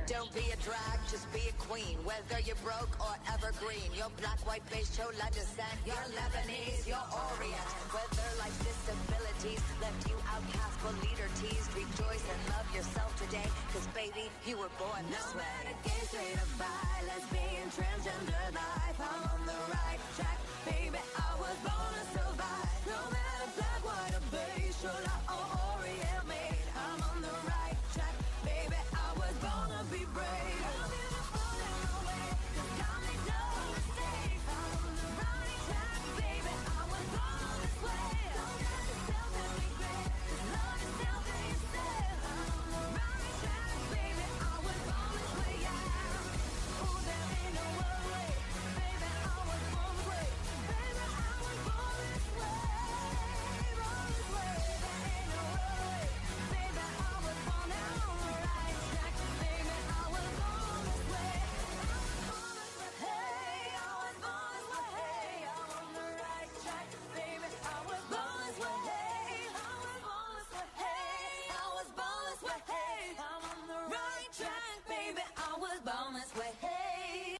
Don't be a drag, just be a queen. Whether you're broke or evergreen, you're black, white, beige, chola descent, you're Lebanese, you're Orient. Whether life's disabilities left you outcast but leader teased, rejoice and love yourself today, cause baby, you were born this way. No matter gay, straight or bi, lesbian, transgender life, I'm on the right track, baby, I was born to survive. No matter black, white or beige, chola or Orient made, I'm on the right track, baby, I was born to be brave. I'm beautiful in my way, cause God made no mistake. I'm on the right track, baby, I was born this way. Don't have to tell me regret, cause love is still being said. I'm on the right track, baby, I was born this way, yeah. Oh, there ain't no other way, baby, I was born this way. Baby, I was born this way, born this way. There ain't no other way, baby, I was born on the right track, baby, I was born this way. Hey, I was born this way, hey, I'm on the right track, baby, I was born this way, hey, I was born this way, hey, I was born this way, hey, I'm on the right track, baby, I was born this way, hey.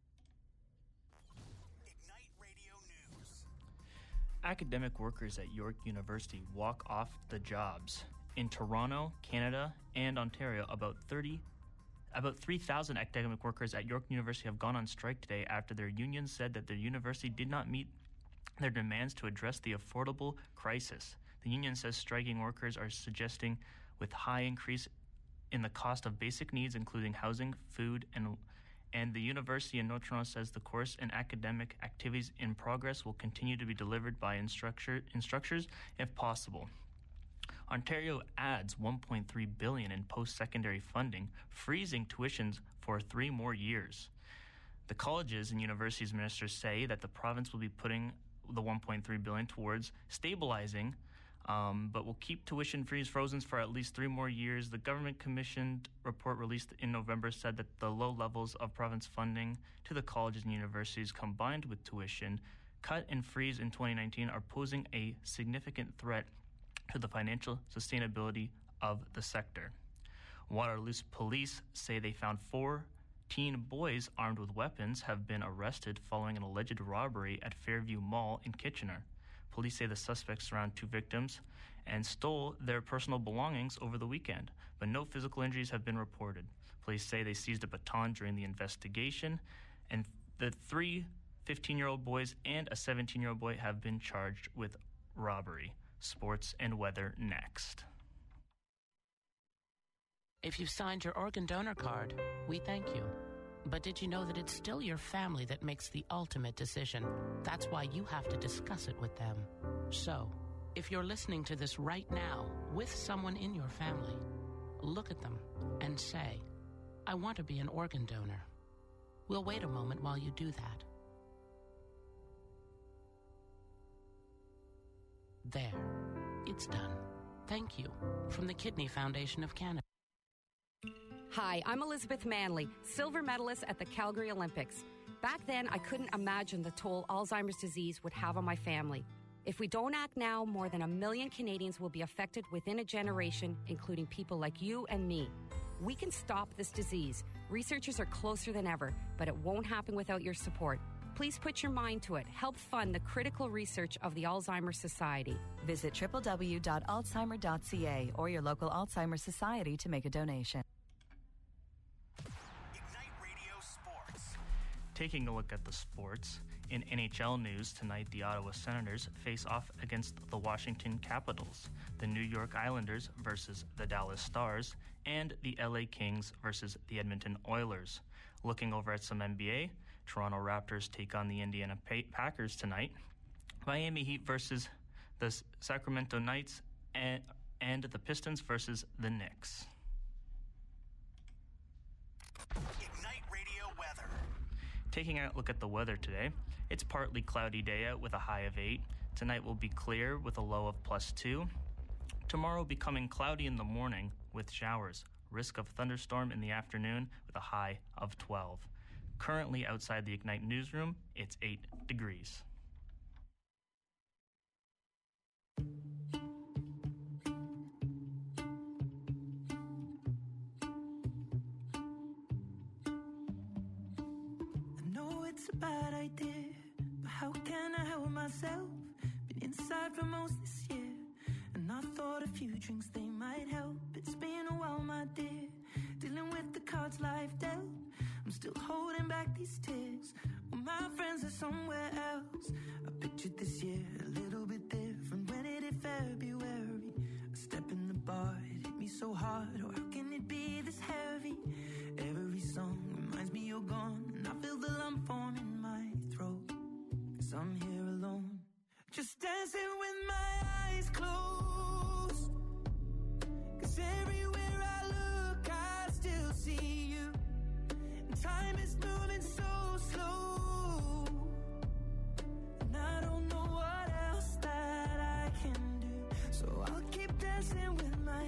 Ignite Radio News. Academic workers at York University walk off the jobs. In Toronto, Canada, and Ontario, about 3,000 academic workers at York University have gone on strike today after their union said that their university did not meet their demands to address the affordable crisis. The union says striking workers are suggesting with high increase in the cost of basic needs, including housing, food, and the university in North Toronto says the course and academic activities in progress will continue to be delivered by instructors if possible. Ontario adds $1.3 billion in post-secondary funding, freezing tuitions for 3 more years. The colleges and universities ministers say that the province will be putting the $1.3 billion towards stabilizing, but will keep tuition freeze frozen for at least 3 more years. The government-commissioned report released in November said that the low levels of province funding to the colleges and universities combined with tuition cut and freeze in 2019 are posing a significant threat to the financial sustainability of the sector. Waterloo police say they found 4 teen boys armed with weapons have been arrested following an alleged robbery at Fairview Mall in Kitchener. Police say the suspects surrounded 2 victims and stole their personal belongings over the weekend, but no physical injuries have been reported. Police say they seized a baton during the investigation, and the 3 15-year-old boys and a 17-year-old boy have been charged with robbery. Sports and weather next. If you've signed your organ donor card, we thank you. But did you know that it's still your family that makes the ultimate decision? That's why you have to discuss it with them. So, if you're listening to this right now with someone in your family, look at them and say, I want to be an organ donor. We'll wait a moment while you do that. There. It's done. Thank you. From the Kidney Foundation of Canada. Hi, I'm Elizabeth Manley, silver medalist at the Calgary Olympics. Back then, I couldn't imagine the toll Alzheimer's disease would have on my family. If we don't act now, more than 1 million Canadians will be affected within a generation, including people like you and me. We can stop this disease. Researchers are closer than ever, but it won't happen without your support. Please put your mind to it. Help fund the critical research of the Alzheimer's Society. Visit www.alzheimer.ca or your local Alzheimer's Society to make a donation. Ignite Radio Sports. Taking a look at the sports, in NHL news tonight, the Ottawa Senators face off against the Washington Capitals, the New York Islanders versus the Dallas Stars, and the LA Kings versus the Edmonton Oilers. Looking over at some NBA, Toronto Raptors take on the Indiana Packers tonight. Miami Heat versus the Sacramento Knights, and the Pistons versus the Knicks. Ignite Radio weather. Taking a look at the weather today, it's partly cloudy day out with a high of 8. Tonight will be clear with a low of +2. Tomorrow becoming cloudy in the morning with showers. Risk of thunderstorm in the afternoon with a high of 12. Currently outside the Ignite newsroom, it's 8 degrees. it's a bad idea, but how can I help myself? Been inside for most this year, and I thought a few drinks, they might help. It's been a while, my dear, dealing with the cards life dealt. I'm still holding back these tears, well, my friends are somewhere else. I pictured this year a little bit different. When it hit February, a step in the bar, it hit me so hard. Oh, how can it be this heavy? Every song reminds me you're gone, and I feel the lump form in my throat, 'cause I'm here alone, just dancing with my eyes closed. 'Cause everywhere I look, I still see you. And time is moving so slow, and I don't know what else that I can do. So I'll keep dancing with my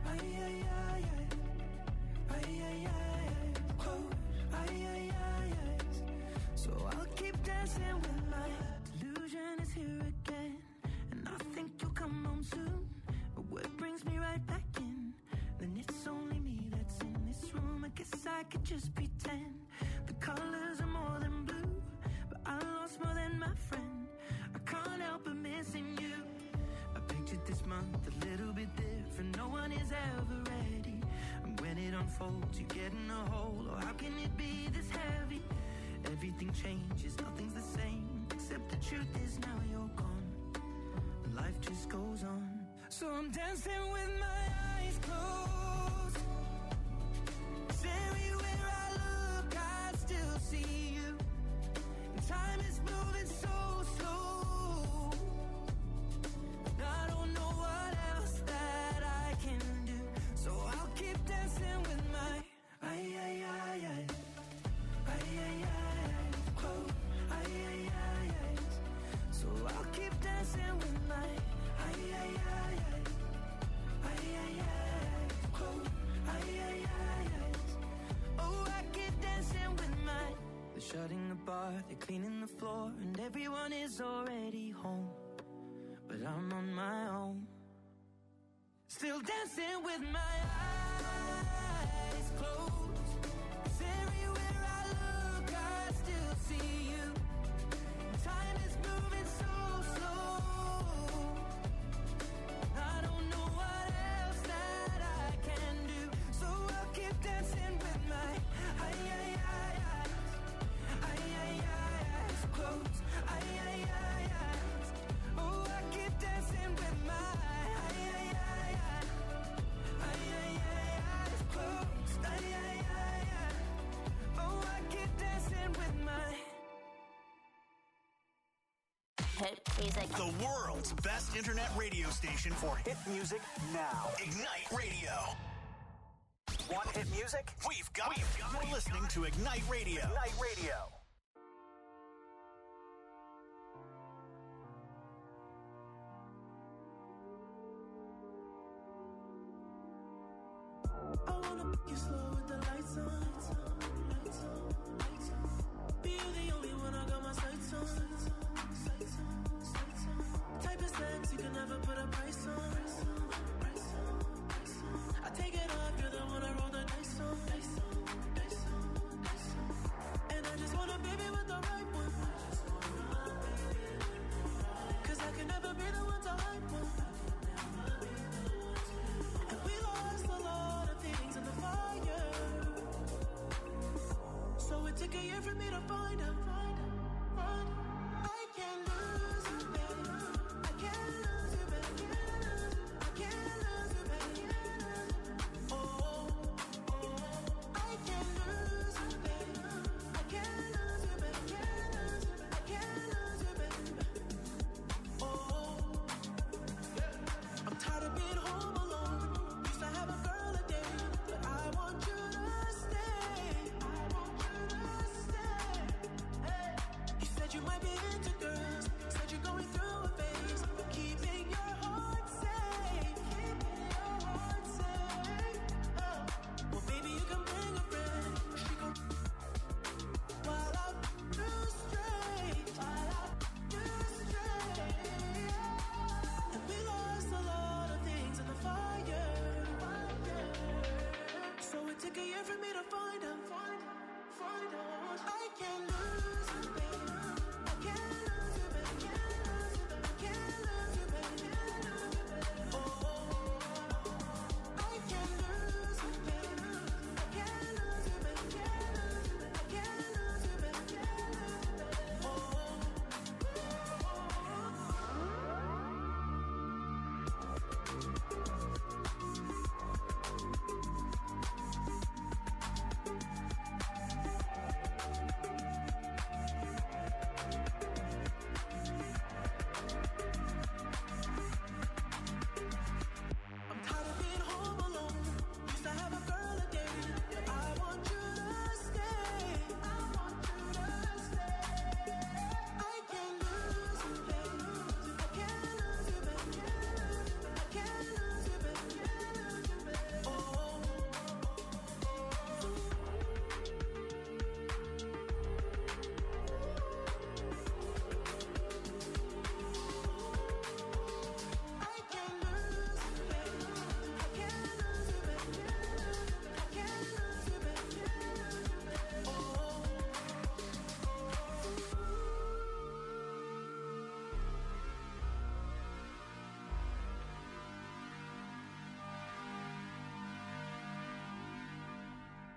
so I'll keep dancing with my delusion is here again, and I think you'll come home soon. But what brings me right back in? Then it's only me that's in this room. I guess I could just pretend the colors are more than blue, but I lost more than my friend. I can't help but missing you. I pictured this month a little bit different. No one is ever ready, and when it unfolds, you get in a hole. Oh, how can it be this heavy? Everything changes, nothing's the same, except the truth is now you're gone, and life just goes on. So I'm dancing with my eyes closed, 'cause everywhere I look, I still see you. And time is moving so slow, and I don't know what else that I can do. So I'll keep dancing with my so I'll keep dancing with my oh, I keep dancing with my. They're shutting the bar, they're cleaning the floor, and everyone is already home, but I'm on my own, still dancing with my eyes closed. 'Cause everywhere I look, I still see you. Time is moving so slow, I don't know what else that I can do. So I'll keep dancing with my eyes closed. Oh, I keep dancing with my eyes closed. Oh, I keep dancing with my. Hit music. The world's best internet radio station for hit music now. Ignite Radio. Want hit music? We've got it. You're listening to Ignite Radio. Ignite Radio. I wanna pick you slow with the lights on. Be you the only one I got my sights on. Type of sex you can never put a price on. I take it off, you're the one I roll the dice on. And I just want a baby with the right one. 'Cause I can never be the one to hype one. And we lost a lot of things in the fire. So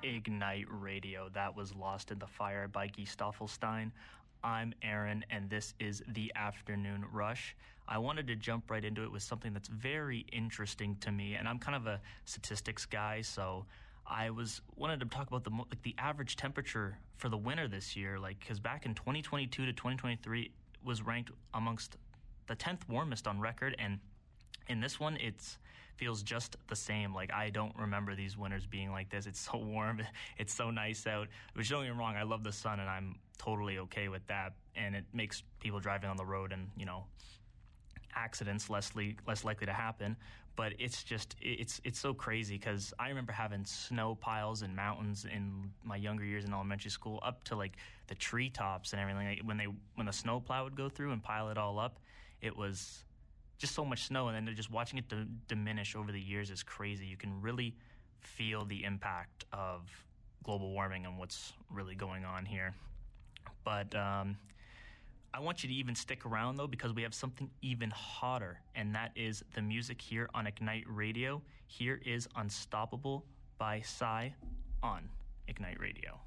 Ignite Radio. That was Lost in the Fire by Guy Staffelstein. I'm Aaron, and this is The Afternoon Rush. I wanted to jump right into it with something that's very interesting to me, and I'm kind of a statistics guy, so I wanted to talk about the average temperature for the winter this year, because back in 2022 to 2023, it was ranked amongst the 10th warmest on record, and in this one, it feels just the same. I don't remember these winters being like this. It's so warm. It's so nice out. Which, don't get me wrong, I love the sun, and I'm totally okay with that. And it makes people driving on the road and, accidents less likely to happen. But it's just, it's so crazy because I remember having snow piles and mountains in my younger years in elementary school up to, the treetops and everything. When the snow plow would go through and pile it all up, it was just so much snow, and then just watching it diminish over the years is crazy. You can really feel the impact of global warming and what's really going on here. But I want you to even stick around, though, because we have something even hotter, and that is the music here on Ignite Radio. Here is Unstoppable by Psy on Ignite Radio.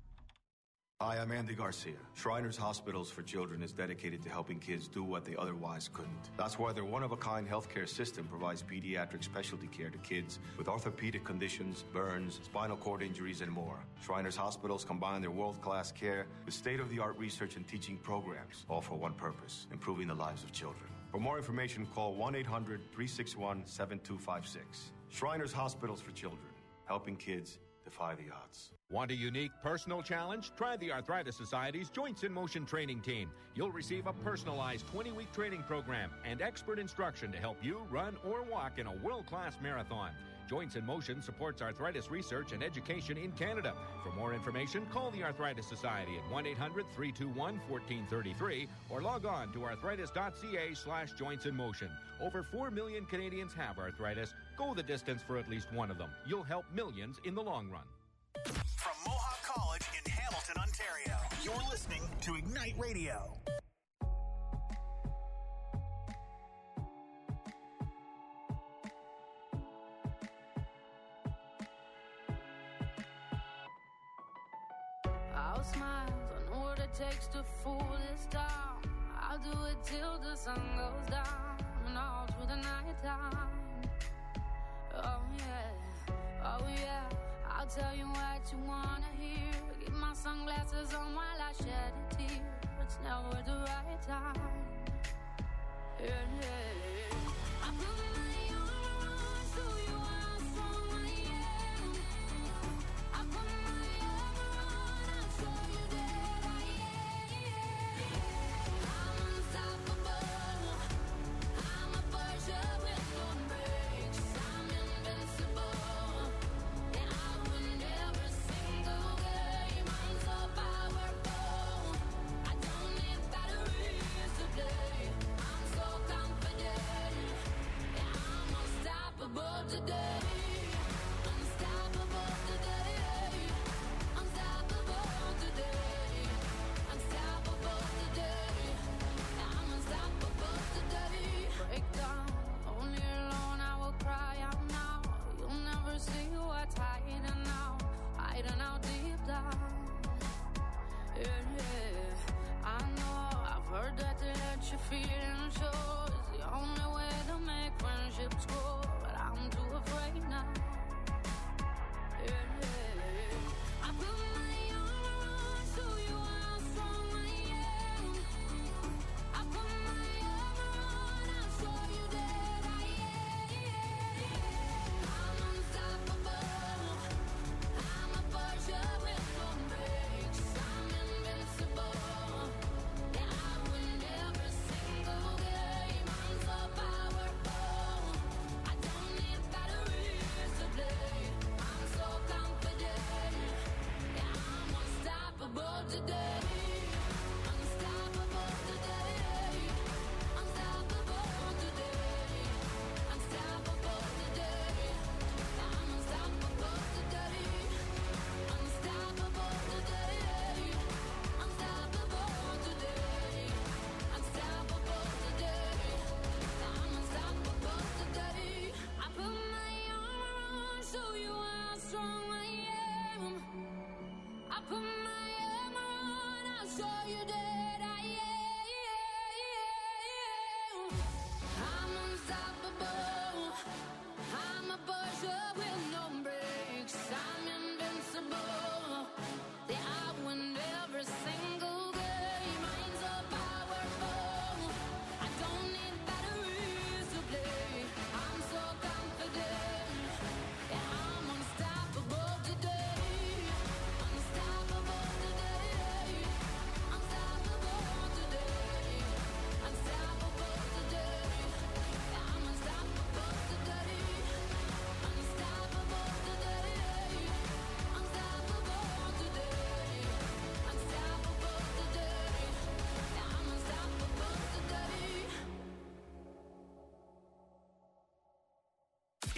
Hi, I'm Andy Garcia. Shriners Hospitals for Children is dedicated to helping kids do what they otherwise couldn't. That's why their one-of-a-kind healthcare system provides pediatric specialty care to kids with orthopedic conditions, burns, spinal cord injuries, and more. Shriners Hospitals combine their world-class care with state-of-the-art research and teaching programs, all for one purpose, improving the lives of children. For more information, call 1-800-361-7256. Shriners Hospitals for Children, helping kids defy the odds. Want a unique personal challenge? Try the Arthritis Society's Joints in Motion training team. You'll receive a personalized 20-week training program and expert instruction to help you run or walk in a world-class marathon. Joints in Motion supports arthritis research and education in Canada. For more information, call the Arthritis Society at 1-800-321-1433 or log on to arthritis.ca/jointsinmotion. Over 4 million Canadians have arthritis. Go the distance for at least one of them. You'll help millions in the long run. From Mohawk College in Hamilton, Ontario, you're listening to Ignite Radio. I'll smile, I know what it takes to fool this town. I'll do it till the sun goes down and all through the night time. Oh yeah, I'll tell you what you wanna hear. Keep my sunglasses on while I shed a tear. It's never the right time. Yeah. I put my armor on so you are how strong I am. I put my armor on, I'll show you that I am. I'm unstoppable. I'm a Porsche with no brakes. I'm invincible. And I win every single game. I'm so powerful. I don't need batteries to play. I'm so confident.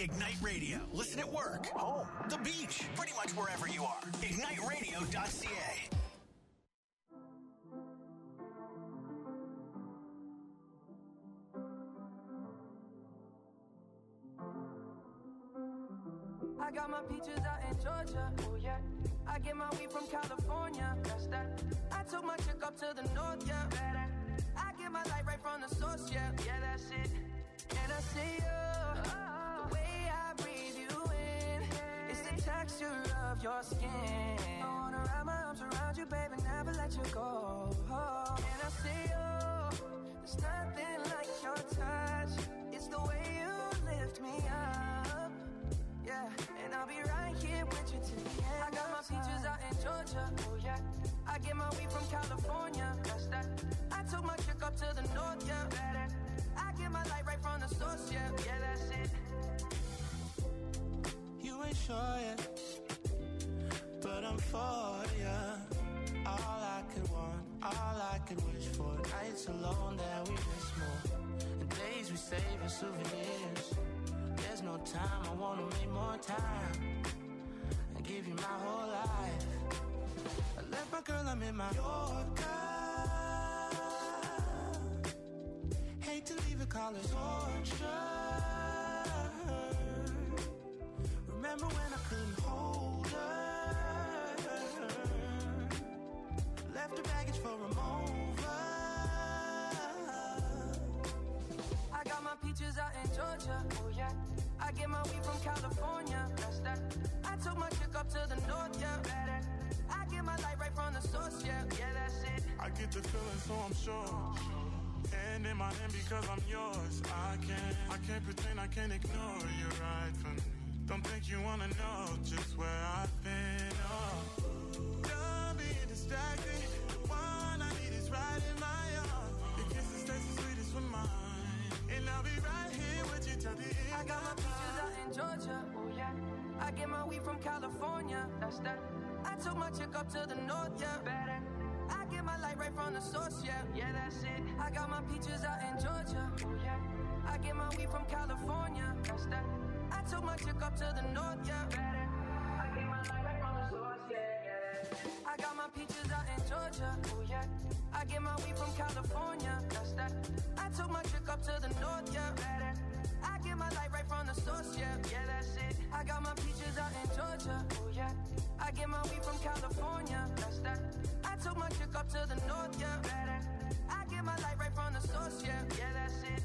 Ignite Radio. Listen at work, home, the beach, pretty much wherever you are. IgniteRadio.ca. I got my peaches out in Georgia, oh yeah. I get my weed from California, that's that. I took my chick up to the north, yeah. I get my light right from the source, yeah. Yeah, that's it. And I see you, the way I breathe you in, it's the texture of your skin. I wanna wrap my arms around you, baby, never let you go. And I see you, there's nothing like your touch. It's the way you lift me up. Yeah, and I'll be right here with you till the end. I got my peaches out in Georgia, oh yeah. I get my weed from California, that's that. I took my chick up to the north, yeah. I get my light right from the source, yeah. Yeah, that's it. You ain't sure yet, but I'm for ya. All I could want, all I could wish for. Nights alone that we miss more, and days we save as souvenirs. There's no time, I wanna make more time and give you my whole life. I left my girl, I'm in my Yorker. Hate to leave it, call it torture. Remember when I couldn't hold her? Left her baggage for a mover. I got my peaches out in Georgia, oh yeah. I get my weed from California, that's that. I took my chick up to the north, yeah. I get my light right from the source, yeah. Yeah, that's it. I get the feeling, so I'm sure. Hand in my hand because I'm yours. I can't pretend, I can't ignore you right from me. Don't think you wanna know just where I've been. Oh, don't be distracted. The one I need is right in my arms. Your kisses taste the sweetest with mine. And I'll be right here with you till the end. I got my peaches out in Georgia, oh yeah. I get my weed from California, that's that. I took my chick up to the north, yeah. I get my light right from the source, yeah. Yeah, that's it. I got my peaches out in Georgia, oh yeah. I get my weed from California, that's that. I took my chick up to the north, yeah. I get my light right from the source, yeah. I got my peaches out in Georgia, oh yeah. I get my weed from California, that's that. I took my chick up to the north, yeah. I get my light right from the source, yeah. Yeah, that's it. I got my peaches out in Georgia, oh yeah. I get my weed from California, that's that. I took my chick up to the north, yeah. I get my light right from the source, yeah. Yeah, that's it.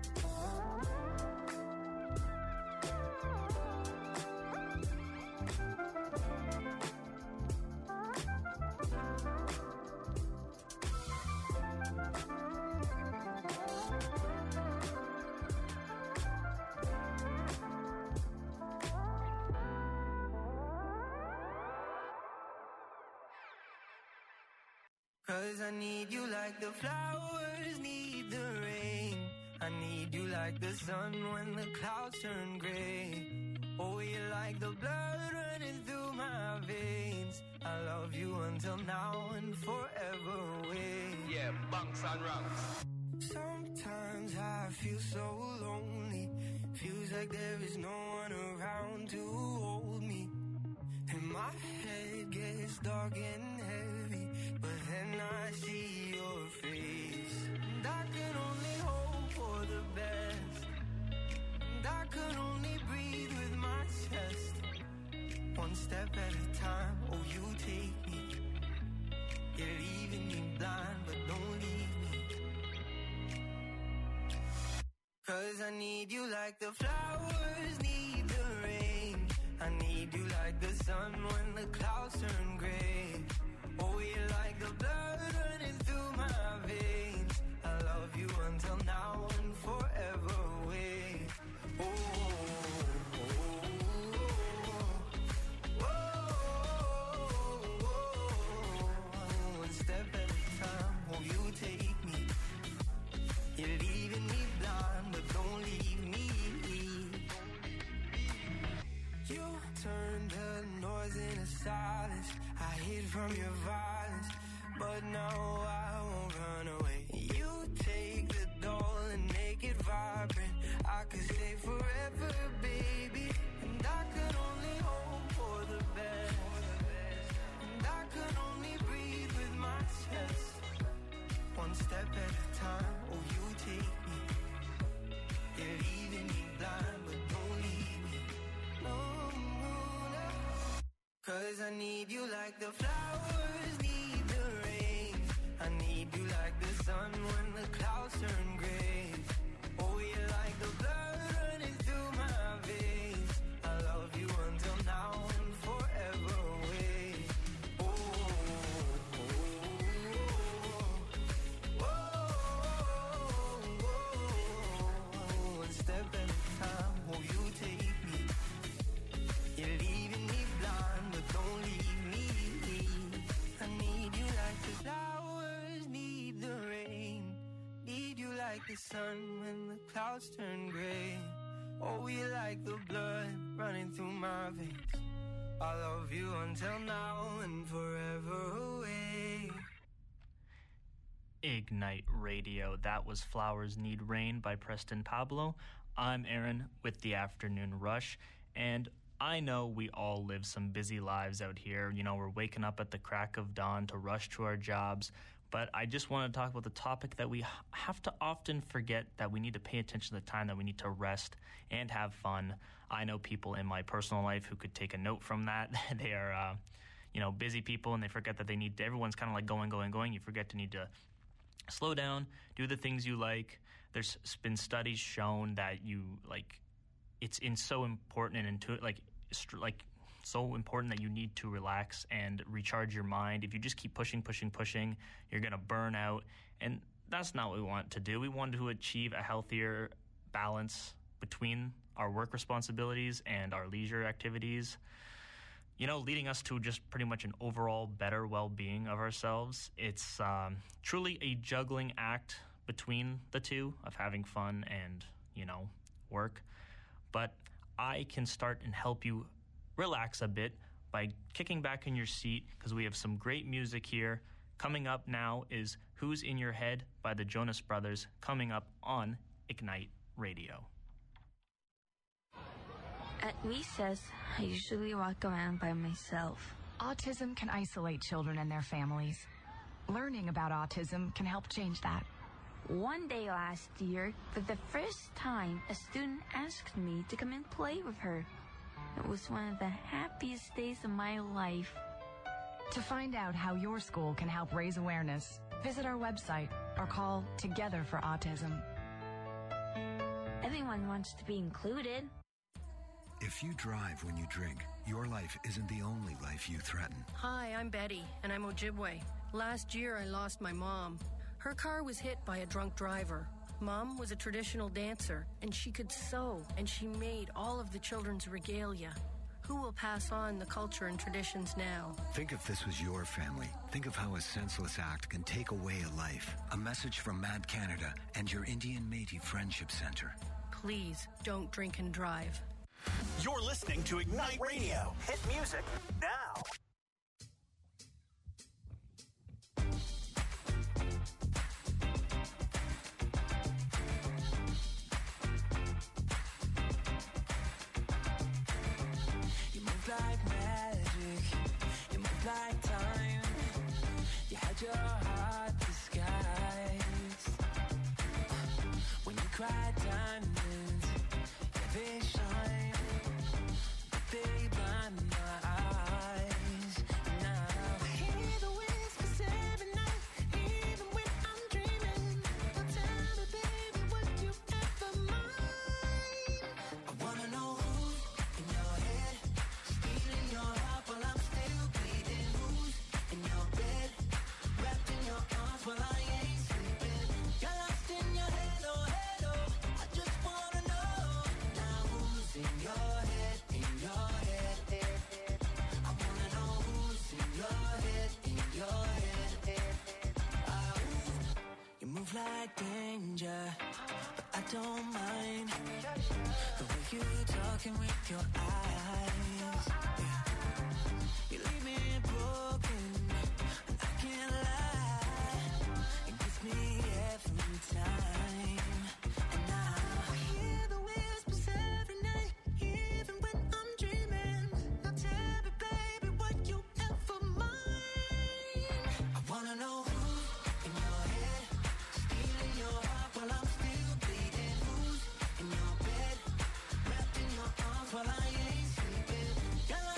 Cause I need you like the flowers need the rain. I need you like the sun when the clouds turn gray. Oh, you're like the blood running through my veins. I love you until now and forever away. Yeah, bunks and ranks. Sometimes I feel so lonely. Feels like there is no one around to hold me. And my head gets dark and heavy, but then I see your face. And I can only hope for the best. And I can only breathe with my chest. One step at a time, oh you take me. You're leaving me blind, but don't leave me. Cause I need you like the flowers need the rain. I need you like the sun when the clouds turn gray. Oh, you're like the blood running through my veins. I love you until now and forever away. Oh, oh, oh, oh, oh. One step at a time, oh, you take me. You're leaving me blind, but don't leave me. You turned the noise into silence. I hid from your violence, but now I won't run away. You take the doll and make it vibrant. I could stay forever, baby. need you like the flowers need the rain. I need you like the sun when the clouds turn gray. Oh, you're like the blood running through my veins. I love you until now and forever away. Oh, one step at a time, oh, you take me. You're leaving me blind, but don't leave me. I need you like the flowers need the rain. Need you like the sun when the clouds turn gray. Oh, you like the blood running through my veins. I love you until now and forever away. Ignite Radio. That was Flowers Need Rain by Preston Pablo. I'm Aaron with the Afternoon Rush, and I know we all live some busy lives out here. You know, we're waking up at the crack of dawn to rush to our jobs, but I just want to talk about the topic that we have to often forget, that we need to pay attention to the time that we need to rest and have fun. I know people in my personal life who could take a note from that. They are, busy people, and they forget that they need to, everyone's kind of like going. You forget to need to slow down, do the things you like. There's been studies shown that it's so important and so important that you need to relax and recharge your mind. If you just keep pushing, you're going to burn out. And that's not what we want to do. We want to achieve a healthier balance between our work responsibilities and our leisure activities, leading us to just pretty much an overall better well-being of ourselves. It's truly a juggling act between the two of having fun and, work. But I can start and help you relax a bit by kicking back in your seat, because we have some great music here. Coming up now is Who's in Your Head by the Jonas Brothers, coming up on Ignite Radio. At recess, I usually walk around by myself. Autism can isolate children and their families. Learning about autism can help change that. One day last year, for the first time, a student asked me to come and play with her. It was one of the happiest days of my life. To find out how your school can help raise awareness, visit our website or call Together for Autism. Everyone wants to be included. If you drive when you drink, your life isn't the only life you threaten. Hi, I'm Betty, and I'm Ojibwe. Last year, I lost my mom. Her car was hit by a drunk driver. Mom was a traditional dancer, and she could sew, and she made all of the children's regalia. Who will pass on the culture and traditions now? Think if this was your family. Think of how a senseless act can take away a life. A message from Mad Canada and your Indian Métis Friendship Center. Please don't drink and drive. You're listening to Ignite Radio. Hit music now. You move like magic. You move like time. You had your heart disguised. When you cried diamonds, yeah, they shine. They blind my eyes. Now I hear the whispers every night, even when I'm dreaming. Now tell me, baby, would you ever mind? I wanna know who's in your head, stealing your heart while I'm still bleeding. Who's in your bed, wrapped in your arms while I ain't sleeping. You're lost in your head, oh head, oh. I just wanna know now who's in your head. Like danger, but I don't mind the way you talking with your eyes. Yeah. You leave me broken, and I can't lie. It gets me every time. And now I hear the whispers every night, even when I'm dreaming. Now tell me, baby, would you ever mind? I wanna know who's in your head, stealing your heart while I'm still bleeding. Who's in your bed, wrapped in your arms while I ain't sleeping. You're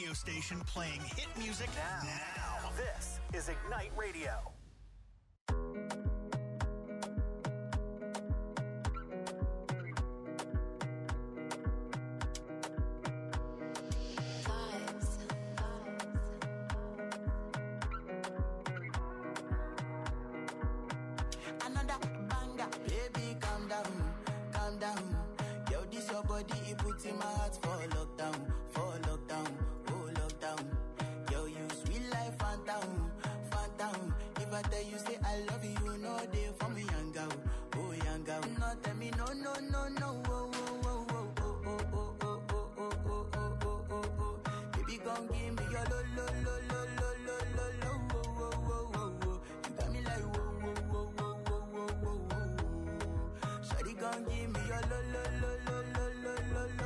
radio station playing hit music now. This is Ignite Radio. In my heart for lockdown, oh lockdown. Yo, you sweet life, phantom, phantom. If I tell you say I love you, you know they for me, young girl, oh young girl. No, tell me no, no, no, no, oh, oh, oh, oh, oh, oh, oh, oh, oh, oh, oh, oh, oh, oh. Baby, come give me your lo, lo, lo, lo, lo, lo, lo, lo, oh, oh, oh, oh, oh. You got me like whoa, whoa, whoa, whoa, whoa, whoa, whoa, whoa. Shawty, come give me your lo, lo, lo, lo, lo, lo, lo, lo.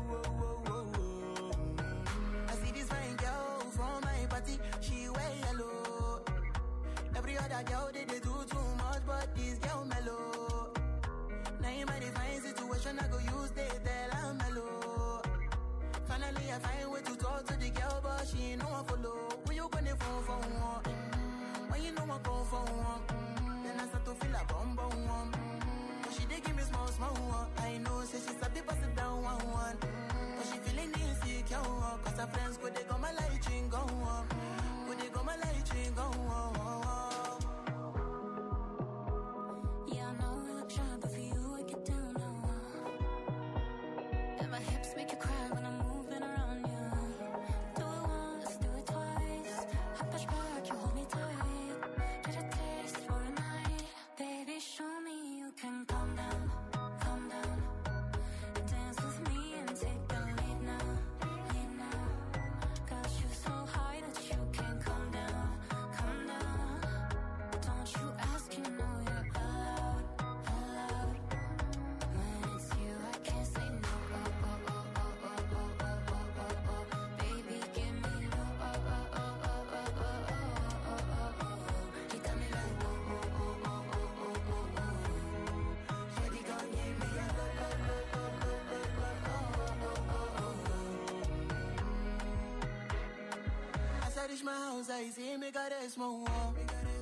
She wear yellow. Every other girl they do too much, but this girl mellow. Now in my divine situation, I go use they tell I'm mellow. Finally I find way to talk to the girl, but she ain't no one follow. When you gonna phone for one? When you know I come for one? Then I start to feel a bum bum one. But she dey give me small small one. I know say she's a bit pass it down one. But she feeling insecure, cause her friends go they go my light ring go on. They go my light ring go on. Yeah, I know we look shy, but for you I get down now. And my hips make you cry when I'm moving around you. Do it once, do it twice. I push back, you hold me tight. Get a taste for a night. Baby, show me you can calm down, calm down. Dance with me and take the lead now, lead now. Got you so high that you can't calm down, calm down. Don't you ask, you know you're allowed, allowed. When it's you, I can't say no. Oh, oh, oh, oh, oh, oh, oh, oh, oh, oh. Baby, give me oh, oh, oh, oh, oh, oh, oh, oh, oh, oh, oh. You got me like oh, oh, oh, oh, oh, oh, oh, oh. Shawty gon' give me a lo, lo, lo, lo, lo, lo, lo, oh, oh, oh, oh. As I reach my house, I see me got a small wall.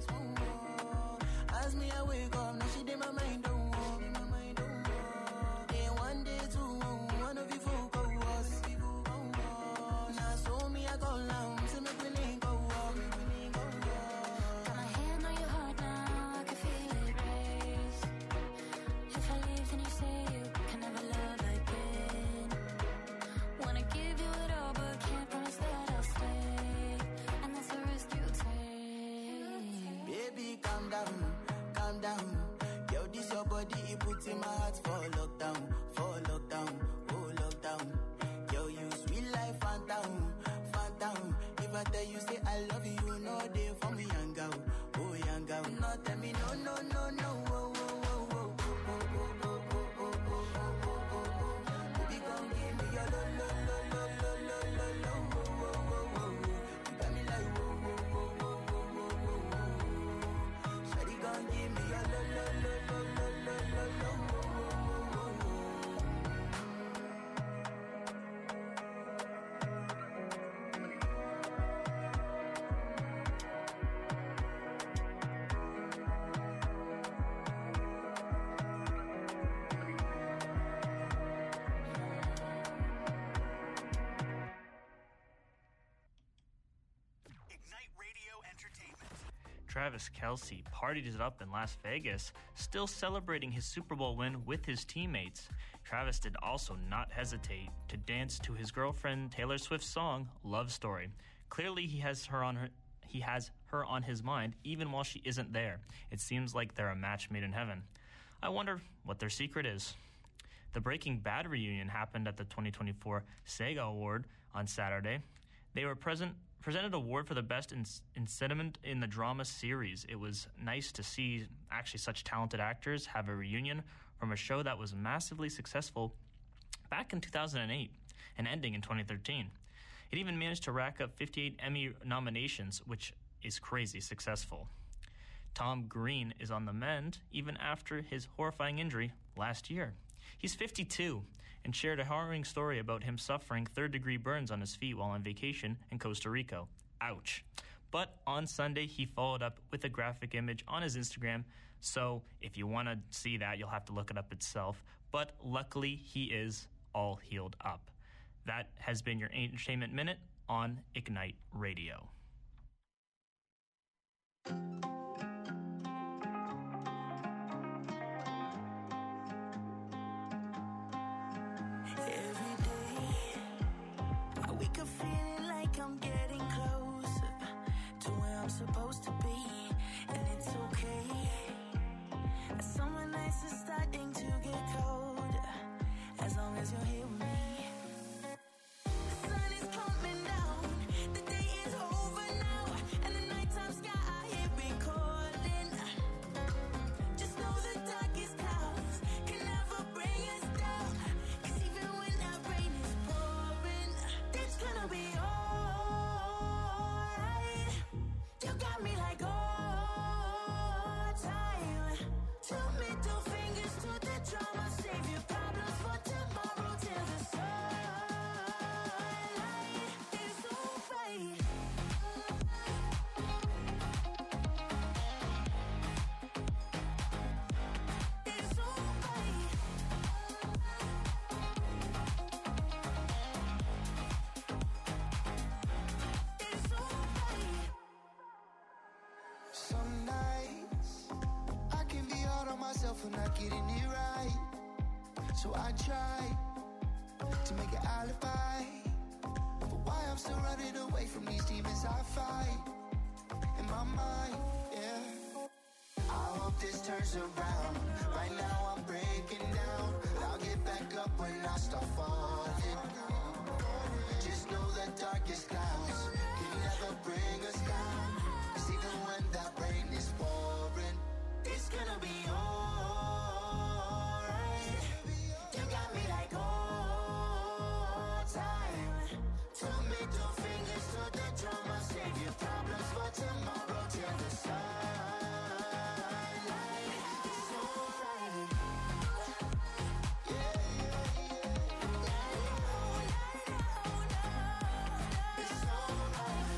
As me I wake up, now she did my mind don't walk. Day one, day two, one of you folk go us. Now so me I go down, see me willing go walk. Got my hand on your heart now, I can feel it race. If I leave, then you say you can never love again. Wanna give you it all, but can't promise that I'll stay. And that's the risk you take. Baby, calm down, calm down. Yo, this your body, it puts in my heart for lockdown, oh lockdown. Yo, you sweet life, phantom, phantom. If I tell you say I love you, you know they for me, young girl, oh young girl. No, tell me no, no, no, no, oh, oh, oh, oh, oh, oh, oh, oh, oh, oh, oh, oh, oh. Baby, come give me your lo, lo, lo, lo, lo, lo, lo, lo, oh, oh, oh, oh. You got me like whoa, whoa, whoa, whoa, whoa, whoa, whoa. Shawty gon' give me your lo, lo, lo, lo, lo, lo, lo, lo, oh, oh, oh, oh. Ignite Radio Entertainment. Travis Kelce partied it up in Las Vegas, still celebrating his Super Bowl win with his teammates. Travis did also not hesitate to dance to his girlfriend Taylor Swift's song Love Story. Clearly he has her on his mind even while she isn't there. It seems like they're a match made in heaven. I wonder what their secret is. The Breaking Bad reunion happened at the 2024 SAG Award on Saturday. They were presented an award for the best incentive in the drama series. It was nice to see actually such talented actors have a reunion from a show that was massively successful back in 2008 and ending in 2013. It even managed to rack up 58 Emmy nominations, which is crazy successful. Tom Green is on the mend even after his horrifying injury last year. He's 52 and shared a harrowing story about him suffering third-degree burns on his feet while on vacation in Costa Rica. Ouch. But on Sunday, he followed up with a graphic image on his Instagram, so if you want to see that, you'll have to look it up itself. But luckily, he is all healed up. That has been your Entertainment Minute on Ignite Radio. Supposed to be, and it's okay. Summer nights are starting to get cold, as long as you're here with me. The sun is coming down, the day is over now, and the nighttime sky I hear recording. Just know the darkest clouds can never bring us down, 'cause even when that rain is pouring, it's gonna be you got me like all time. Two middle fingers to the drama. Save your problems for tomorrow till the sunlight is alright. It's alright. It's alright. Some nights I can be hard on myself for not getting it right, so I try to make an alibi for why I'm still running away from these demons I fight in my mind, yeah. I hope this turns around. Right now I'm breaking down, but I'll get back up when I start falling. Just know the darkest clouds can never bring us down, 'cause even when that rain is pouring, it's gonna be alright. You got me like all time. Two middle fingers to the drama. Save your problems for tomorrow till the sunlight is alright. Yeah, yeah, yeah. It's alright.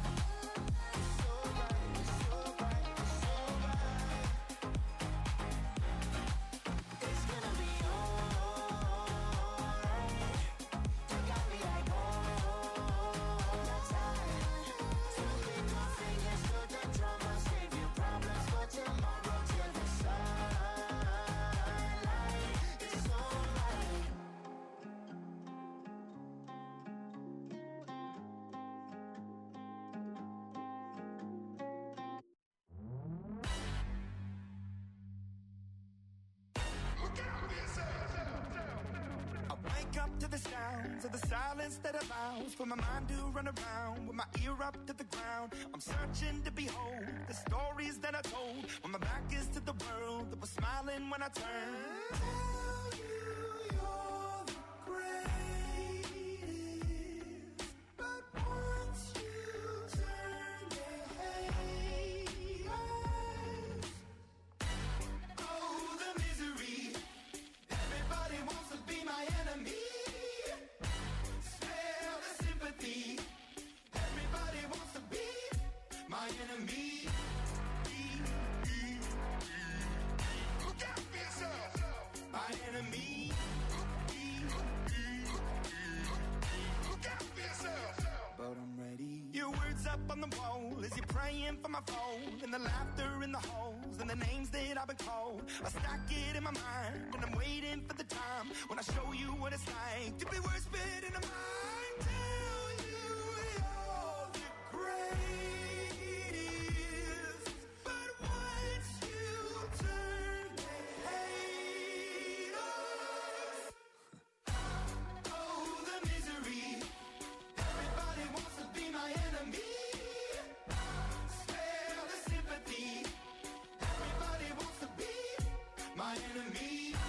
It's gonna be alright. You got me like all the time. Two middle fingers to the drama. Save your problems for tomorrow till the sunlight is alright. I wake up to the sounds of the silence that allows for my mind to run around with my ear up to the ground. I'm searching to behold the stories that I told when my back is to the world that was smiling when I turned. Tell you you're the greatest, but once you turn, they hate us. Oh, the misery. Everybody wants to be my enemy. Spare the sympathy. Everybody wants to be my enemy. Look out for yourself. My enemy. Look out for yourself. But I'm ready. Your words up on the wall as you're praying for my phone, and the laughter in the halls and the names that I've been called. I stack it in my mind and I'm waiting for the time when I show you what it's like to be worse fit in a mind. Tell you you're the greatest, but once you turn, they hate us. Oh, the misery. Everybody wants to be my enemy. Spare the sympathy. Everybody wants to be my enemy.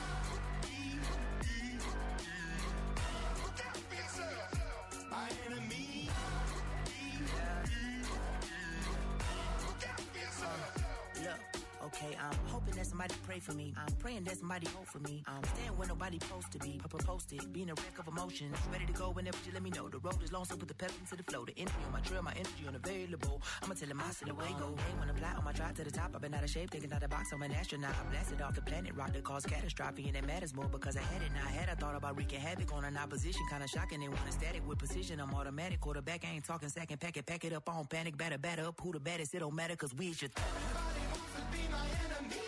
Look out for yourself. My enemy. Look out for yourself. Look, okay, I I'm hoping that somebody pray for me. I'm praying that somebody hope for me. I'm staying where nobody supposed to be. Posted, being a wreck of emotions. Ready to go whenever you let me know. The road is long, so put the pep into the flow. The energy on my trail, my energy unavailable. I'ma tell him I see the way go. Hey, when I'm fly on my drive to the top, I've been out of shape, thinking out the box. I'm an astronaut. I blasted off the planet, rock that caused catastrophe, and it matters more because I had it. Now I thought about wreaking havoc on an opposition, kinda shocking. They want a static with precision. I'm automatic quarterback. I ain't talking second pack it up on panic. Batter up. Who the baddest? It don't matter because we should. Everybody wants to be my enemy.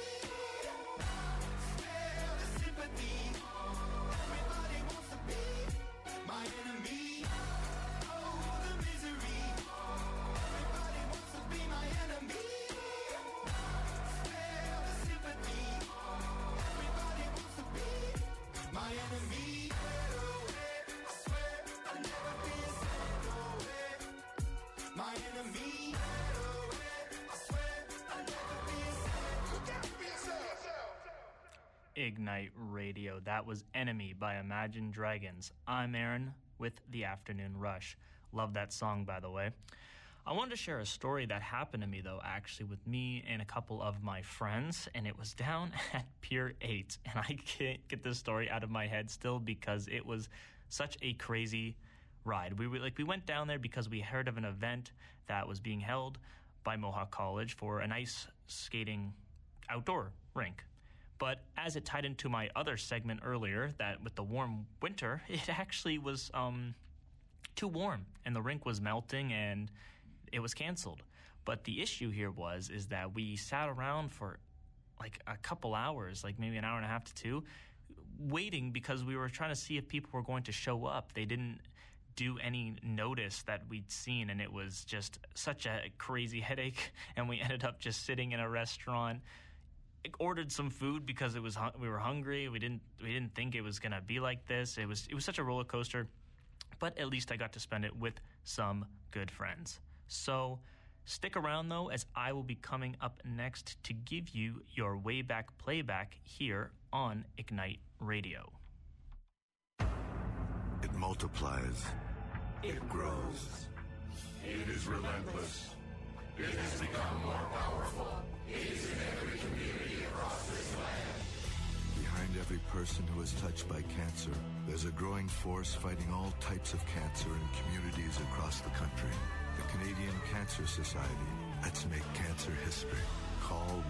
Spare the sympathy. Everybody wants to be my enemy. Oh, the misery. Everybody wants to be my enemy. Spare the sympathy. Everybody wants to be my enemy. I swear I'll never be a my enemy. Ignite Radio. That was Enemy by Imagine Dragons. I'm Aaron with The Afternoon Rush. Love that song, by the way. I wanted to share a story that happened to me, though, actually, with me and a couple of my friends, and it was down at Pier 8, and I can't get this story out of my head still because it was such a crazy ride. We went down there because we heard of an event that was being held by Mohawk College for an ice skating outdoor rink. But as it tied into my other segment earlier, that with the warm winter, it actually was too warm, and the rink was melting, and it was canceled. But the issue here is that we sat around for like a couple hours, like maybe an hour and a half to two, waiting because we were trying to see if people were going to show up. They didn't do any notice that we'd seen, and it was just such a crazy headache, and we ended up just sitting in a restaurant. Ordered some food because we were hungry. We didn't think it was gonna be like this. It was such a roller coaster, but at least I got to spend it with some good friends. So stick around though, as I will be coming up next to give you your way back playback here on Ignite Radio. It multiplies. It grows. It is relentless. It has become more powerful. It is in every community across this land. Behind every person who is touched by cancer, there's a growing force fighting all types of cancer in communities across the country. The Canadian Cancer Society. Let's make cancer history. Call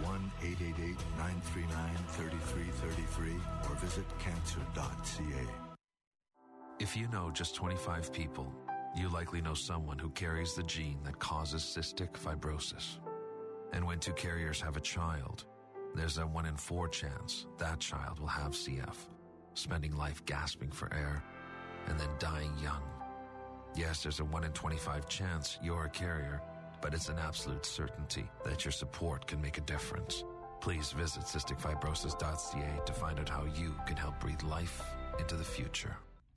1-888-939-3333 or visit cancer.ca. If you know just 25 people, you likely know someone who carries the gene that causes cystic fibrosis. And when two carriers have a child, there's a 1 in 4 chance that child will have CF, spending life gasping for air and then dying young. Yes, there's a 1 in 25 chance you're a carrier, but it's an absolute certainty that your support can make a difference. Please visit cysticfibrosis.ca to find out how you can help breathe life into the future.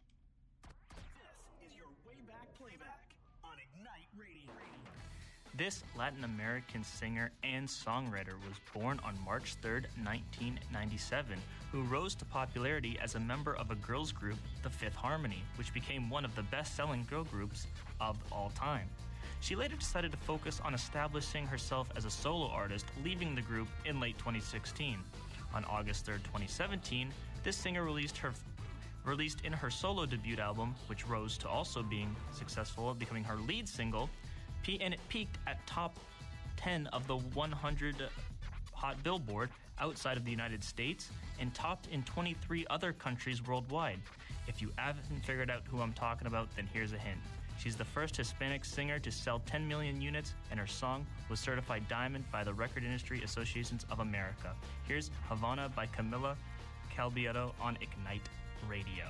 This Latin American singer and songwriter was born on March 3rd, 1997, who rose to popularity as a member of a girls group, The Fifth Harmony, which became one of the best-selling girl groups of all time. She later decided to focus on establishing herself as a solo artist, leaving the group in late 2016. On August 3rd, 2017, this singer released in her solo debut album, which rose to also being successful, becoming her lead single, and it peaked at top 10 of the 100 Hot Billboard outside of the United States and topped in 23 other countries worldwide. If you haven't figured out who I'm talking about, then here's a hint. She's the first Hispanic singer to sell 10 million units, and her song was certified diamond by the Record Industry Associations of America. Here's Havana by Camila Caballero on Ignite Radio.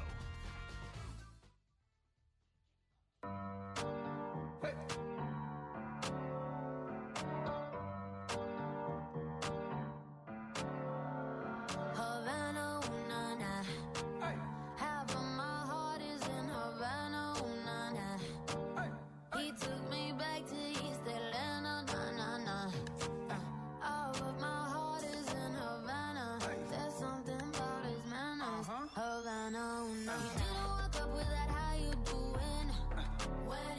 Hey. When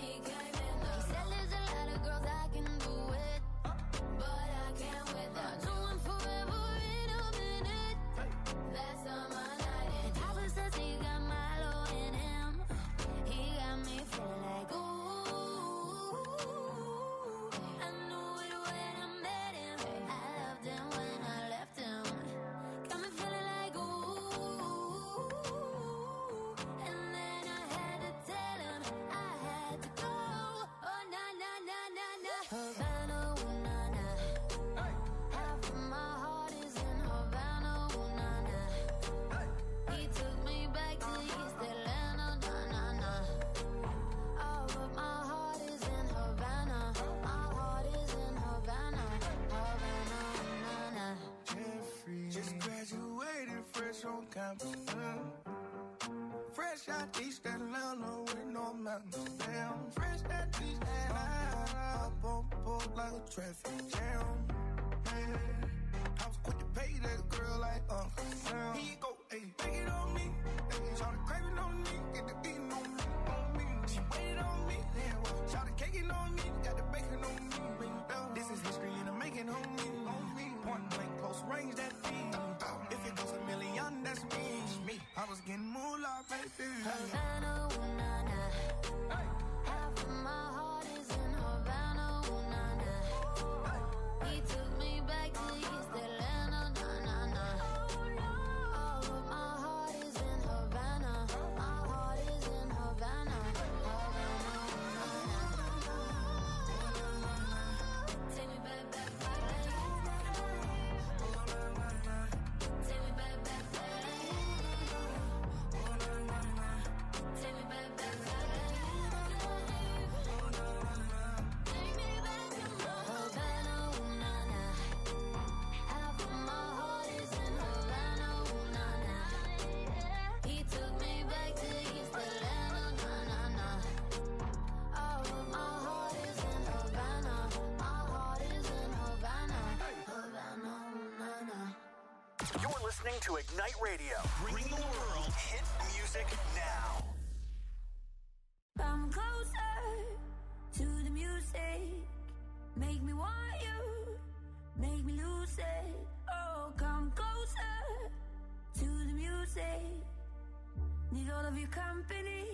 fresh on campus. Fresh out East Atlanta with no mountains. Damn, fresh out East Atlanta. Up on board like a traffic jam. Man, I was quick to pay that girl like Uncle Sam. Here you go, ayy, take it on me. Ayy, shout the craving on me, get the beating on me, on me. She waited on me, yeah, well, shout the caking on me, got the bacon on me. This is history and I'm making on me. Point blank, close range, that feed. If it goes a million, that's me. I was getting moolah, baby. Havana, ooh, nah, nah. Half of my heart is in Havana, ooh, nah, nah. He took me back to East Atlanta, nah, nah, nah. All of my heart is in Havana. My heart is in Havana. Havana, ooh, nah, nah. Take me back, back, back. Take me back, back, back. Take me back, back, back. Take me back to Havana, ooh, nah, nah. Half of my heart is in Havana, ooh, nah, nah. He took me back to East Atlanta, nah, nah, nah. All of my heart is in Havana. My heart is in Havana. Havana, ooh, nah, nah. You're listening to Ignite Radio. Bring the world hit music now. Come closer to the music. Make me want you. Make me lose it. Oh, come closer to the music. Need all of your company.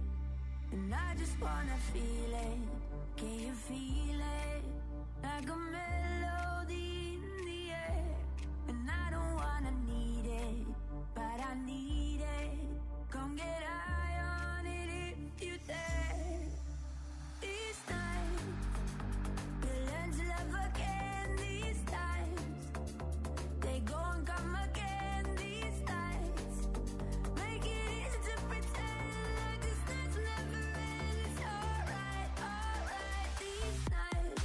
And I just wanna feel it. Can you feel it? Like a melody in the air. And I don't wanna need it, but I need it. Come get high on it if you dare. These times, you learn to love again. These times, they go and come again. These nights, make it easy to pretend like this night's never end. It's alright, alright. These nights,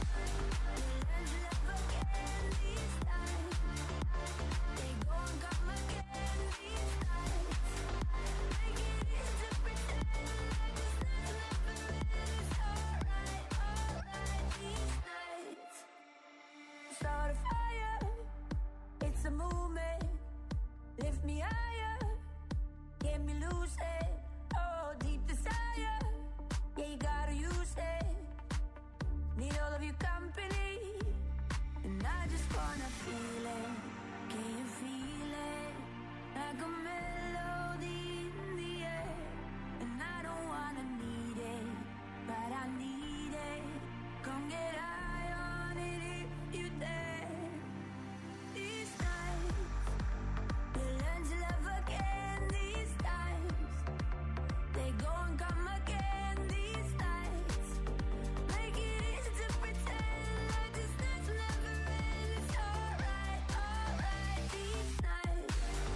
you learn to love again. These times, they go and come again. These nights, make it easy to pretend like this night's never end. It's alright, alright. These nights, start a fire. It's a movement. Lift me higher. Get me lucid. Oh, deep desire. Yeah, you gotta use it. Need all of your company. And I just wanna feel it. Can you feel it? Like a melody in the air. And I don't wanna need it, but I need it. Come get high on it if you dare. These nights, you learn to love again. These times, they go and come again. These nights, make it easy to pretend like this night's never end. It's alright, alright. These nights,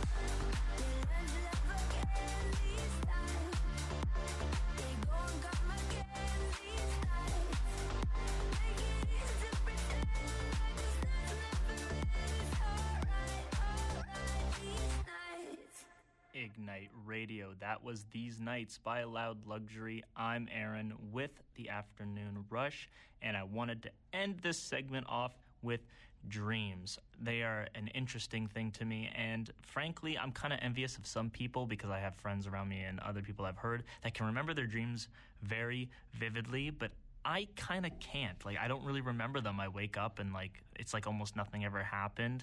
you learn to love again. These times, they go and come again. These nights, make it easy to pretend like this night's never end. It's alright, alright. These nights. Ignite Radio. That was These Nights by Loud Luxury. I'm Aaron with the Afternoon Rush, and I wanted to end this segment off with dreams. They are an interesting thing to me, and frankly, I'm kind of envious of some people because I have friends around me and other people I've heard that can remember their dreams very vividly, but I kind of can't. Like, I don't really remember them. I wake up and, like, it's like almost nothing ever happened,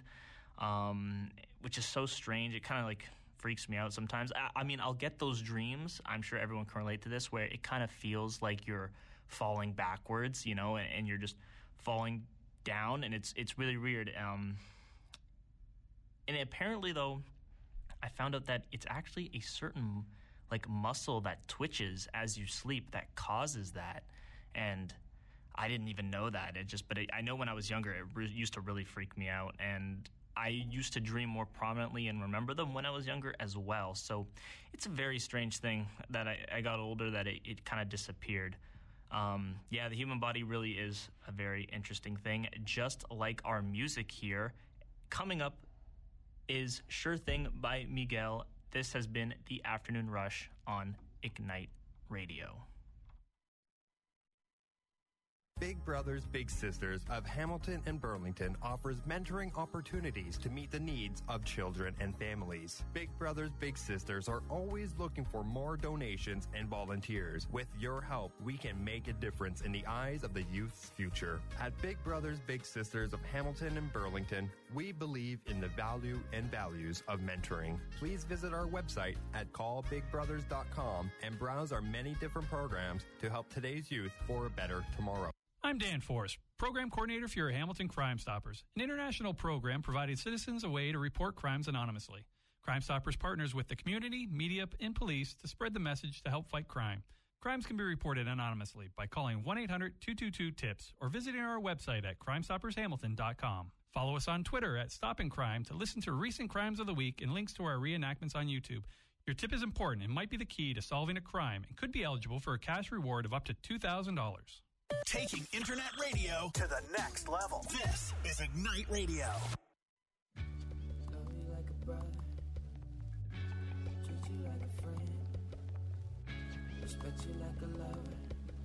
which is so strange. It kind of, like, freaks me out sometimes. I mean, I'll get those dreams. I'm sure everyone can relate to this, where it kind of feels like you're falling backwards, you know, and you're just falling down, and it's really weird. And apparently, though, I found out that it's actually a certain, like, muscle that twitches as you sleep that causes that, and I didn't even know that. I know when I was younger, it used to really freak me out, and I used to dream more prominently and remember them when I was younger as well. So it's a very strange thing that I got older that it kind of disappeared. Yeah, the human body really is a very interesting thing, just like our music here. Coming up is Sure Thing by Miguel. This has been the Afternoon Rush on Ignite Radio. Big Brothers Big Sisters of Hamilton and Burlington offers mentoring opportunities to meet the needs of children and families. Big Brothers Big Sisters are always looking for more donations and volunteers. With your help, we can make a difference in the eyes of the youth's future. At Big Brothers Big Sisters of Hamilton and Burlington, we believe in the value and values of mentoring. Please visit our website at callbigbrothers.com and browse our many different programs to help today's youth for a better tomorrow. I'm Dan Forrest, Program Coordinator for your Hamilton Crime Stoppers, an international program providing citizens a way to report crimes anonymously. Crime Stoppers partners with the community, media, and police to spread the message to help fight crime. Crimes can be reported anonymously by calling 1-800-222-TIPS or visiting our website at crimestoppershamilton.com. Follow us on Twitter at Stopping Crime to listen to recent crimes of the week and links to our reenactments on YouTube. Your tip is important and might be the key to solving a crime and could be eligible for a cash reward of up to $2,000. Taking internet radio to the next level. This is Ignite Radio. Love you like a brother, treat you like a friend, respect you like a lover.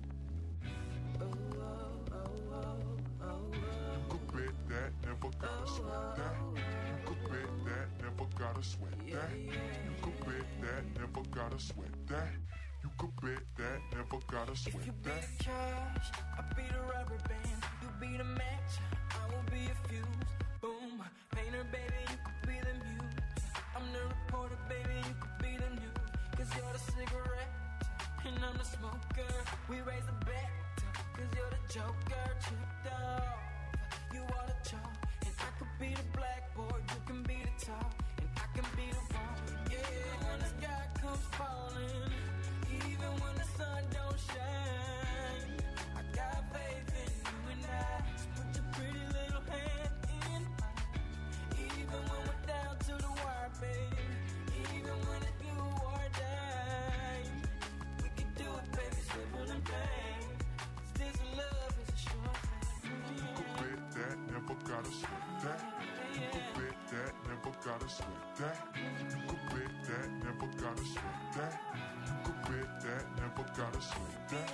Oh, oh, oh, oh, oh, oh. You could bet that, never gotta sweat that. You could bet that, never gotta sweat that. You could bet that, never gotta sweat that. You could bet that, never gotta sweat that. If you be the cash, I'll be the rubber band. You be the match, I will be a fuse. Boom, painter, baby, you could be the muse. I'm the reporter, baby, you could be the news. Cause you're the cigarette, and I'm the smoker. We raise the bet, cause you're the joker. Chipped off, you are the chalk. And I could be the blackboard, you can be the top. And I can be the wall, yeah. When the sky comes falling, even when the sun don't shine, I got faith in you and I. Just put your pretty little hand in mine. Even when we're down to the wire, baby. Even when it's do or die, we can do it, baby, simple and plain. This love is a short thing. You could bet that, never gotta sweat that. You could bet that, never gotta sweat that. You could bet that, never gotta sweat that. You could bet that, never gotta sweat that.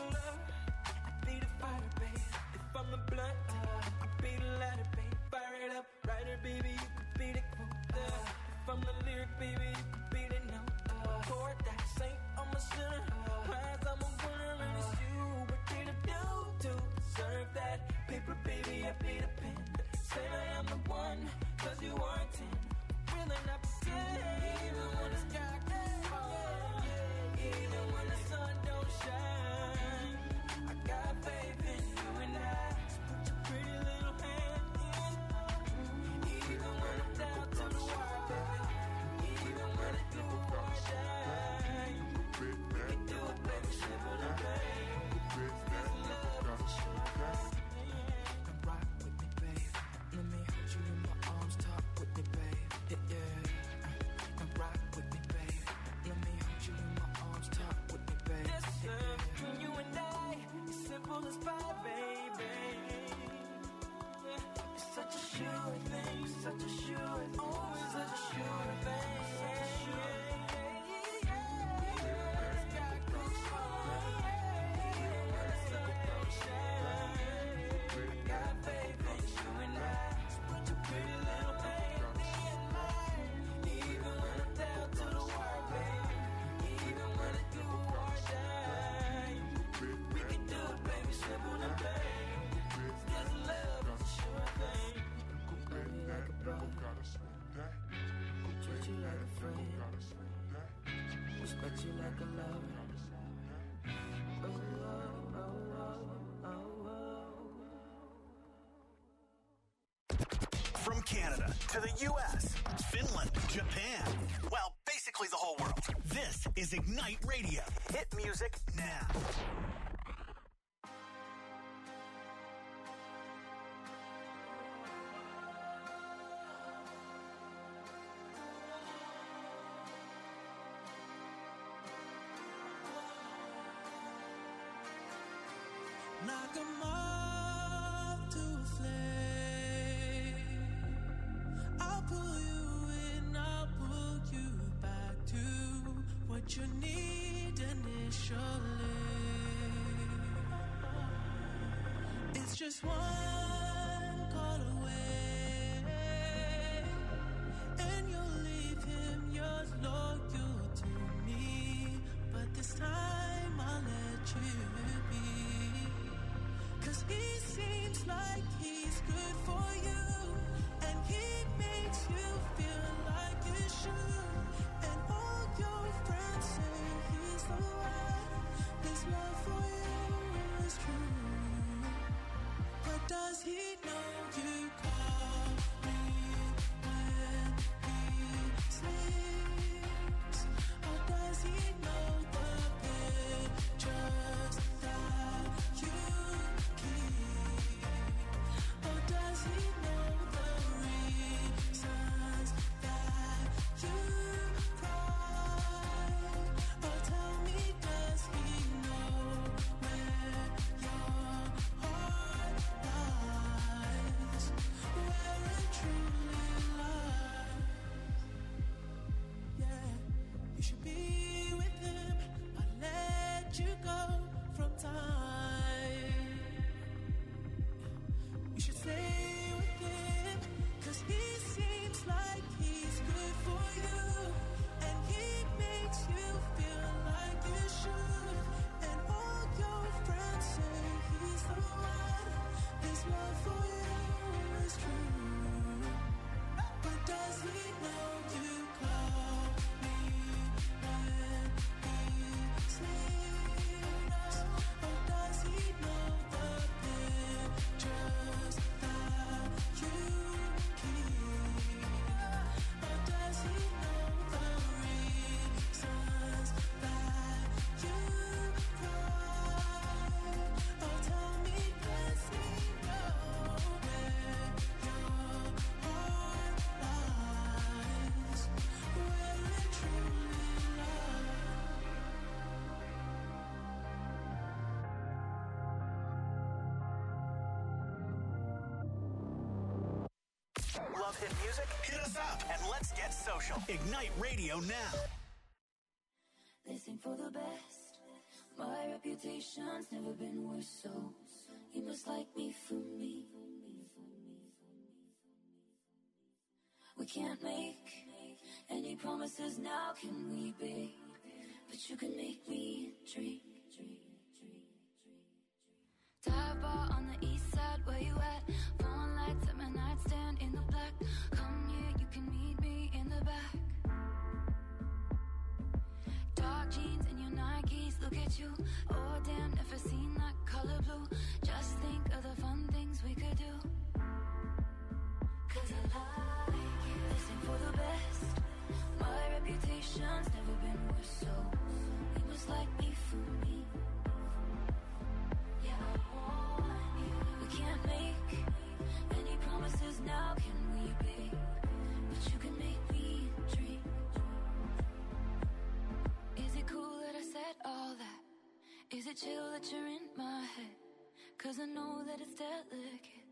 I be the fighter, babe. If I'm the blunt, I be the ladder, babe. Fire it up, writer, baby, you could be the quote. If I'm the lyric, baby, you could be the note. Chord that saint, I'm a sinner. Prize, I'm a winner, and it's you. What did I do to deserve that? Paper, baby, I be the pen. Say I am the one, cause you are 10. Really not pretend. Even when the sky gets falling, even when the sun don't shine, I got faith in you and I. Just put your pretty little hand in mine. Even when I'm down to the wire, baby. Even when it do or die, we can do it, baby, simple and plain. This love is a short thing. Now rock with me, babe. Let me hold you in my arms, talk with me, babe. Yeah, yeah. Now rock with me, babe. Let me hold you in my arms, talk with me, babe. This love between you and I is simple as pie, baby. It's such a sure thing, such a sure thing, always such a sure thing. Respect you like a lover. Oh, oh, oh, oh, oh. From Canada to the U.S., Finland, Japan, well, basically the whole world. This is Ignite Radio. Hit music now. Knock 'em off to a flame. I'll pull you in just one call away, and you'll leave him yours loyal to me. But this time I'll let you be, 'cause he seems like he's good for you, and he makes you feel like you should. And all your friends say he's the one. His love for you is true. But does he know you call me when he sleeps? Or does he know the pictures that you keep? Or does he know the reasons that you cry? Or tell me, does he know where your heart lies, where it truly lies? Yeah, you should be with him, but let you go from time. You should stay with him, 'cause he seems like he's good for you, and he makes you feel like you should. And all your friends say he's the one. His love for you is true. But does he know you call me when he sleeps? Or does he know the pictures that you keep? Or does he know the reasons that you cry? Or tell me, does he know where your heart lies, where it truly lies? Love hit music? Hit us up and let's get social. Ignite Radio now. They sing for the best. My reputation's never been worse, so you must like me for me. We can't make any promises now, can we, babe? But you can make me dream. Dive bar on the east side, where you at? Phone lights at my nightstand in the black. Come here, you can meet me in the back. Dark jeans and your Nikes, look at you. Oh damn, never seen that color blue. Just think of the fun things we could do. 'Cause I like you. Listen for the best. My reputation's never been worse, so you must like me for me. Yeah, I want you. We can't make any promises now, can we, babe? But you can make me dream. Is it cool that I said all that? Is it chill that you're in my head? 'Cause I know that it's delicate.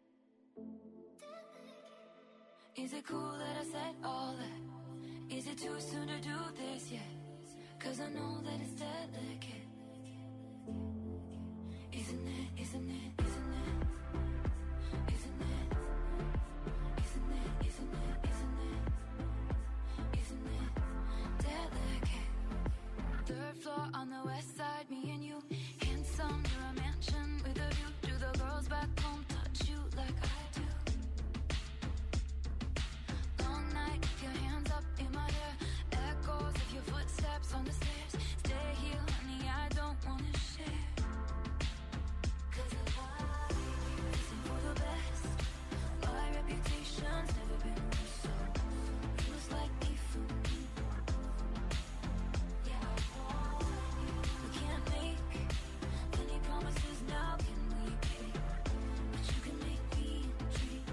Is it cool that I said all that? Is it too soon to do this yet? 'Cause I know that it's delicate. Isn't it, isn't it, isn't it? Isn't it? Isn't it, isn't it, isn't it? Isn't it delicate? Third floor on the west side, me and you. Handsome, you're a mansion with a view. Do the girls back home touch you like I do? Long night, your hands up in my hair. Echoes of your footsteps on the stairs. Stay here, honey, I don't wanna share. 'Cause I like you. Listen for the best. My reputation's never been worse, so you must like me for me. Yeah, I want you. We can't make any promises now, can we, babe? But you can make me dream.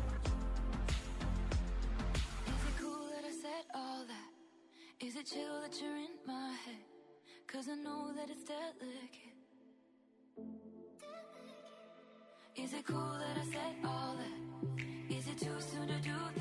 Is it cool that I said all that? Is it chill that you're in my head? 'Cause I know that it's delicate. Is it cool that I said all that? Is it too soon to do